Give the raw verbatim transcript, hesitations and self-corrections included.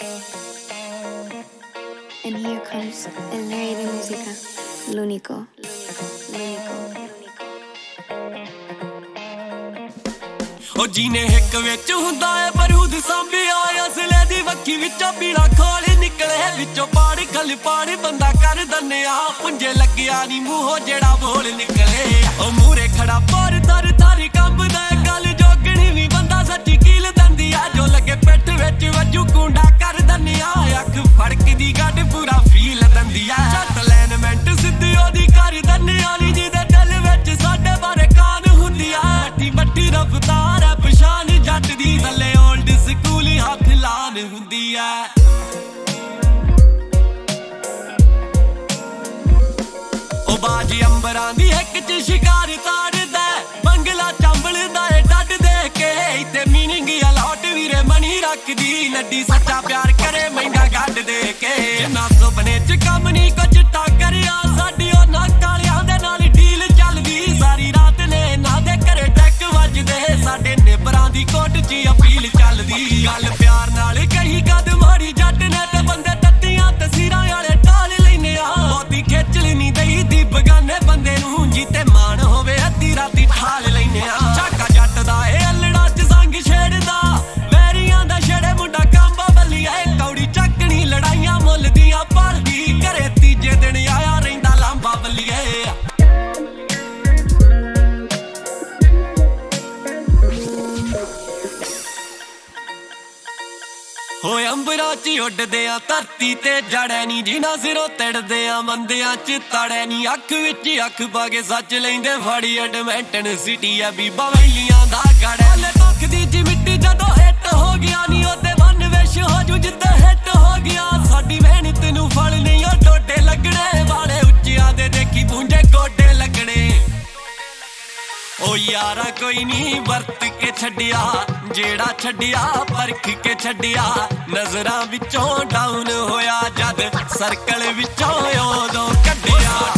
And here comes el rey de música, l'único, l'único. ਉਹ ਜੀਨੇ ਹਿੱਕ ਵਿੱਚ ਹੁੰਦਾ ਏ ਬਰੂਦ ਸਾਂਭਿਆ ਅਸਲੇ ਦੀ ਵੱਖੀ ਵਿੱਚੋਂ ਪੀਲਾ ਖੋਲ ਨਿਕਲੇ ਵਿੱਚੋਂ ਪਾੜ ਖਲ ਪਾੜ ਬੰਦਾ ਕਰ ਦੰਨਿਆ ਪੁੰਜੇ ਲੱਗਿਆ ਨੀ ਮੂੰਹੋਂ ਜਿਹੜਾ ਬੋਲ ਨਿਕਲੇ ਉਹ ਮੂਰੇ ਖੜਾ ਪਰ ਤਰ ਤਰ ਕੰਬਦਾ ਗੱਲ ਜੋਗਣੀ ਵੀ ਬੰਦਾ ਸੱਚੀ ਕੀਲ ਦੰਦੀ ਆ ਜੋ ਲੱਗੇ ਪਿੱਠ ਵਿੱਚ ਵੱਜੂ ਕੁੰਡਾ ਕਰ ਦੰਨਿਆ ਅੱਖ ਫੜਕਦੀ ਗੱਡ ਪੂਰਾ ਫੀਲ ਦੰਦੀ ਆ ਚੱਟ ਲੈਨਮੈਂਟ ਸਿੱਧੀ ਉਹਦੀ ਕਰ ਦੰਨਿਆ ਨੀ ਜਿਹਦੇ ਦਿਲ ਵਿੱਚ ਸਾਡੇ ਬਾਰੇ ਕਾਨ ਹੁੰਦੀ ਆ ਅੱਠੀ ਬੱਟੀ ਰਫਤਾਰ ਹੈ ਪਛਾਣ ਜੱਟ ਦੀ ਥੱਲੇ ਓਲਡ ਸਕੂਲ ਹੱਥ ਲਾਨ ਹੁੰਦੀ ਆ ਉਹ ਬਾਜੀ ਅੰਬਰਾਂ ਦੀ ਇੱਕ ਚ ਸ਼ਿਕਾਰ ਤਾੜਦਾ ਬੰਗਲਾ ਚੰਬਲਦਾ ਏ ਡੱਡ ਦੇ ਕੇ ਇੱਥੇ ਮੀਨਿੰਗ ਅਲਾਟ ਵੀਰੇ ਮਣੀ ਰੱਖਦੀ ਨੱਡੀ ਸੱਚਾ ਪਿਆਰ ਕਰੇ ਮਹਿੰਗਾ ਗੱਡ ਦੇ ਕੇ ਜਿੰਨਾ ਸੁਪਨੇ ਚ ਕੰਮ ਨਹੀਂ ਕੁਝ ਟੱਕਰਿਆ ਸਾਡੀ ਉਹਨਾਂ ਕਾਲਿਆਂ ਦੇ ਨਾਲ ਡੀਲ ਚੱਲਦੀ ਸਾਰੀ ਰਾਤ ਨੇ ਨਾ ਦੇ ਘਰੇ ਟੈਕ ਵੱਜਦੇ ਸਾਡੇ ਨਿਬਰਾਂ ਦੀ ਕੋਟ ਚ ਅਪੀਲ ਚੱਲਦੀ ਗੱਲ ਪਿਆਰ ਨਾਲ ਕਹੀ ਕਦ ਮਾਰੀ ਜੱਟ ਨੇ ਤੇ ਬੰਦੇ ਤੱਤੀਆਂ ਤਸਵੀਰਾਂ ਵਾਲੇ ਟਾਲ ਲੈਨੇ ਆ ਬਹੁਤੀ ਖੇਚ ਲੈਣੀ ਦਈ ਦੀ ਬਗਾਨੇ ਬੰਦੇ ਨੂੰ ਜੀਤੇ ਮਾਣ ਹੋਵੇ ਅੱਧੀ ਰਾਤੀ ਠਾਲ ਲੈਨੇ ਆ ਝਾਕਾ ਜੱਟ ਦਾ ਇਹ ਅਲੜਾ ਚ ਸੰਗ ਛੇੜਦਾ ਵੈਰੀਆਂ ਦਾ ਛੜੇ ਮੁੰਡਾ ਕੰਬਾ ਬੱਲੀਆ ਏ ਕੌੜੀ ਚੱਕਣੀ ਲੜਾਈਆਂ ਮੁੱਲ ਦੀਆਂ ਪਲਦੀ ਘਰੇ ਤੀਜੇ ਦਿਨ ਆਇਆ ਰਹਿੰਦਾ ਲਾਂਬਾ ਬੱਲੀਏ ਹੋਏ ਅੰਬਰਾਂ ਚ ਉੱਡਦੇ ਆ ਧਰਤੀ ਤੇ ਜੜੇ ਨੀ ਜਿਨ੍ਹਾਂ ਸਿਰੋਂ ਤੜਦੇ ਆ ਬੰਦਿਆਂ ਚ ਤੜੇ ਨੀ ਅੱਖ ਵਿੱਚ ਅੱਖ ਪਾ ਕੇ ਸੱਚ ਲੈਂਦੇ ਫੜੀ ਐਡਮੈਂਟਨ ਸਿਟੀ ਆ ਬੀਬਾ ਵੈਲੀਆਂ ਦਾ ਗੜੇ ਹਲੇ ਦੁੱਖ ਦੀ ਜੀ ਮਿੱਟੀ ਜਦੋਂ ਹਿੱਟ ਹੋ ਗਿਆ ਨੀ ਉਹਦੇ ਮਨ ਵਿਸ਼ ਹੋ ਜੂ ਜਿੱਦਾਂ ਹਿੱਟ ਹੋ ਗਿਆ ਸਾਡੀ ਮਿਹਨਤ ਨੂੰ ਫਲ ਨਹੀਂ ਉਹ ਟੋਟੇ ਲੱਗਣੇ ਵਾਲੇ ਉੱਚਿਆਂ ਦੇ ਦੇਖੀ ਪੂੰਝੇ ਗੋਡੇ ਲੱਗਣੇ ਓ ਯਾਰਾ ਕੋਈ ਨਹੀਂ ਵਰਤ ਕੇ ਛੱਡਿਆ ਜਿਹੜਾ ਛੱਡਿਆ ਪਰਖ ਕੇ ਛੱਡਿਆ ਨਜ਼ਰਾਂ ਵਿੱਚੋਂ ਡਾਊਨ ਹੋਇਆ ਜਦ ਸਰਕਲ ਵਿੱਚੋਂ ਉਦੋਂ ਕੱਢਿਆ